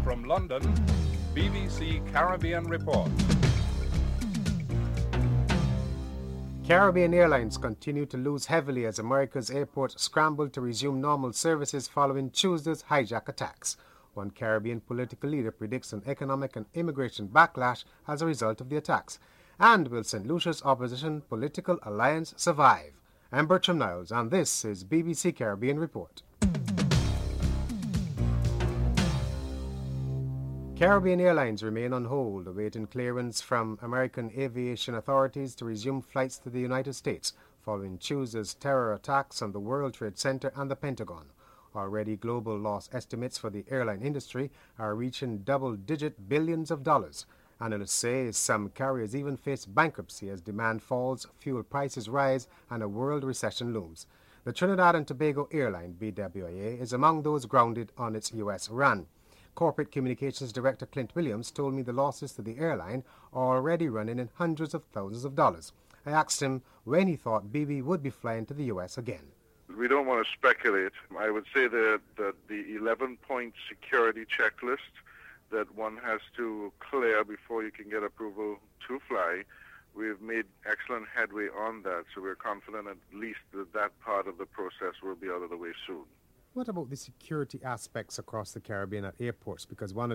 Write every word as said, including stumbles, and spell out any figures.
From London, B B C Caribbean Report. Caribbean Airlines continue to lose heavily as America's airports scramble to resume normal services following Tuesday's hijack attacks. One Caribbean political leader predicts an economic and immigration backlash as a result of the attacks. And will Saint Lucia's opposition political alliance survive? I'm Bertram Niles, and this is B B C Caribbean Report. Caribbean Airlines remain on hold, awaiting clearance from American aviation authorities to resume flights to the United States following Tuesday's terror attacks on the World Trade Center and the Pentagon. Already, global loss estimates for the airline industry are reaching double-digit billions of dollars. Analysts say some carriers even face bankruptcy as demand falls, fuel prices rise, and a world recession looms. The Trinidad and Tobago airline, B W I A, is among those grounded on its U S run. Corporate Communications Director Clint Williams told me the losses to the airline are already running in hundreds of thousands of dollars. I asked him when he thought B B would be flying to the U S again. We don't want to speculate. I would say that, that the eleven-point security checklist that one has to clear before you can get approval to fly, we've made excellent headway on that, so we're confident at least that that part of the process will be out of the way soon. What about the security aspects across the Caribbean at airports? Because one of